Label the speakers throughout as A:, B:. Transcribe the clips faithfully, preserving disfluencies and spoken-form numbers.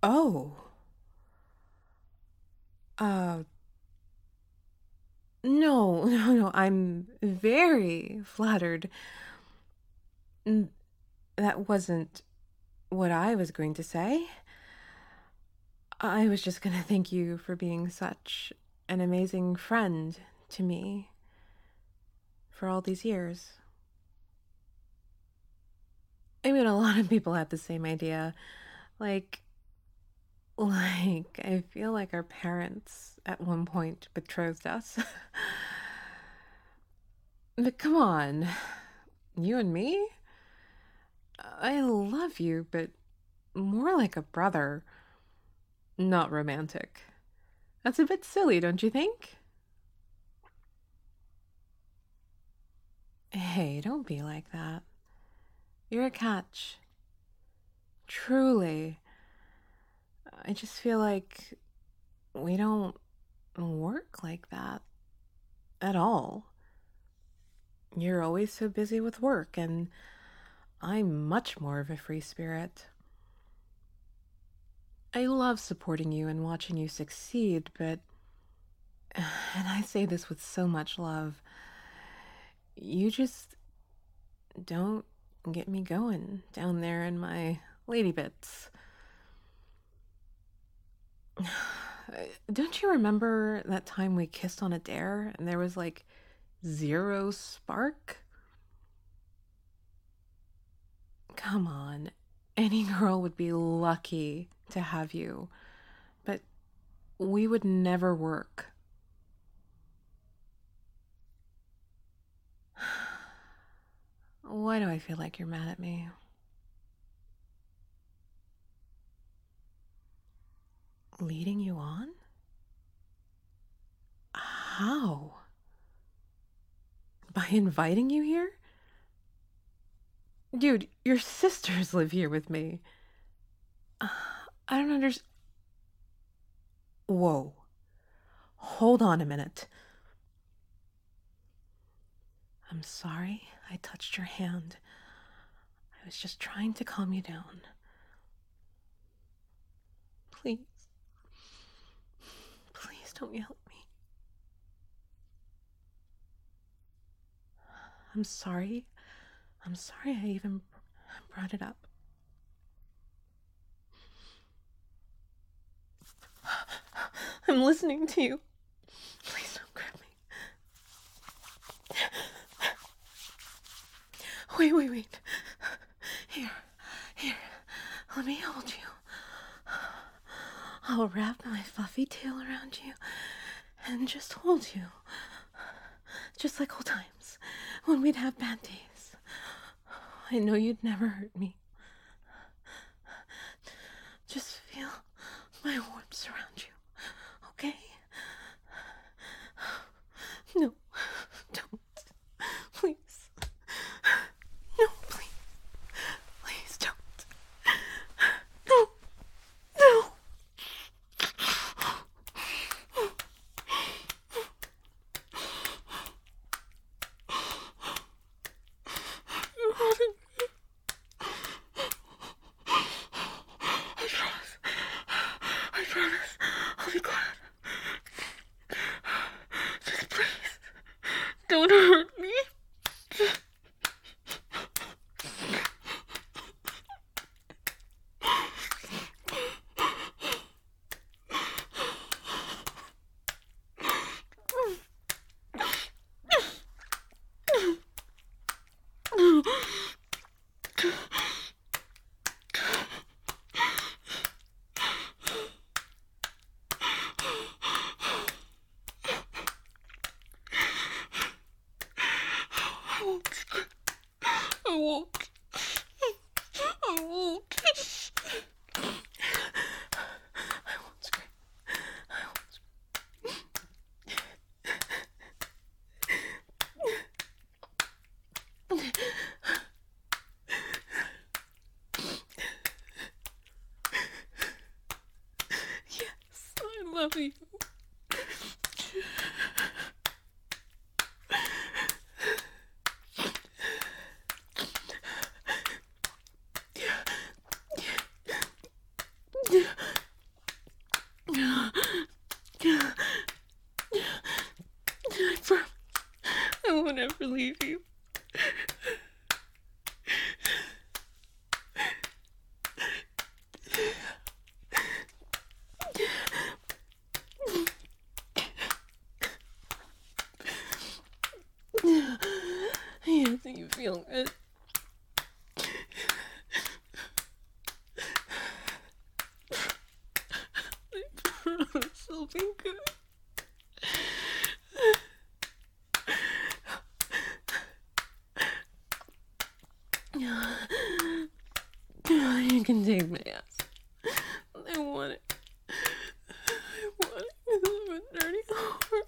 A: Oh, uh, no, no, no. I'm very flattered. N- That wasn't what I was going to say. I was just going to thank you for being such an amazing friend to me for all these years. I mean, a lot of people have the same idea. Like, like, I feel like our parents at one point betrothed us. But come on, you and me? I love you, but more like a brother, not romantic. That's a bit silly, don't you think? Hey, don't be like that. You're a catch. Truly. I just feel like we don't work like that at all. You're always so busy with work, and I'm much more of a free spirit. I love supporting you and watching you succeed, but, and I say this with so much love, you just don't get me going down there in my lady bits. Don't you remember that time we kissed on a dare and there was like zero spark? Come on. Any girl would be lucky to have you, but we would never work. Why do I feel like you're mad at me? Leading you on? How? By inviting you here? Dude, your sisters live here with me. Uh, I don't understand. Whoa. Hold on a minute. I'm sorry I touched your hand. I was just trying to calm you down. Please. Please don't yell at me. I'm sorry. I'm sorry I even brought it up. I'm listening to you. Please don't grab me. Wait, wait, wait. Here, here. Let me hold you. I'll wrap my fluffy tail around you and just hold you. Just like old times when we'd have bad days. I know you'd never hurt me. Just feel my warmth surround you, okay? No, don't. Please. No, please. Please don't. No. No. You're holding me. I promise. I promise. I'll be quiet. Just please. Don't hurt me. I won't scream. I won't. I won't. I won't scream. I won't scream. Yes, I love you. leave you. Yes, you feel good. I promise I'll be good. You can take my ass. I want it. I want it because I'm a dirty whore.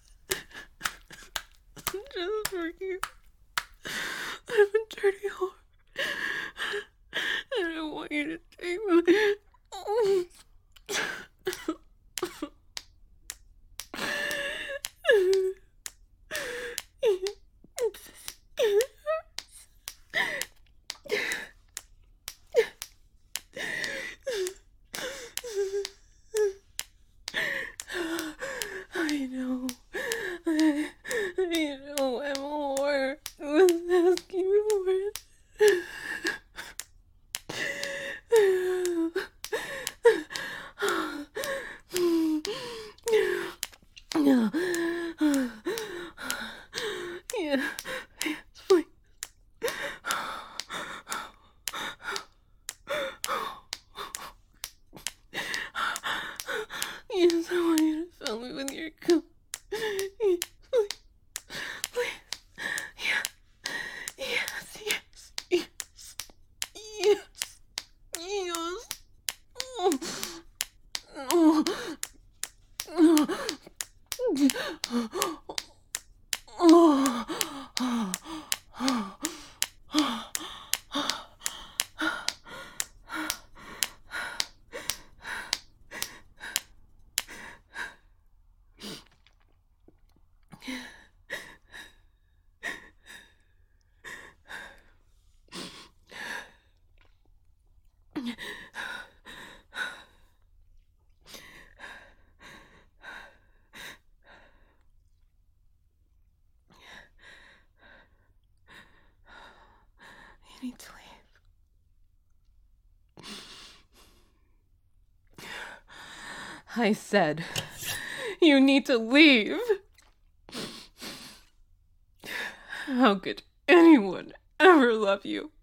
A: Just for you. I'm a dirty whore. And I want you to take my... I know. I, I know I'm a whore. I was asking for it. Yeah. Yeah. Yes, please. Yes, I want you to fill me with your cum. Yes, please. Please. Yeah. Yes, yes, yes. Yes. Yes. Oh. Oh. Oh. You need to leave. I said, you need to leave. How could anyone ever love you?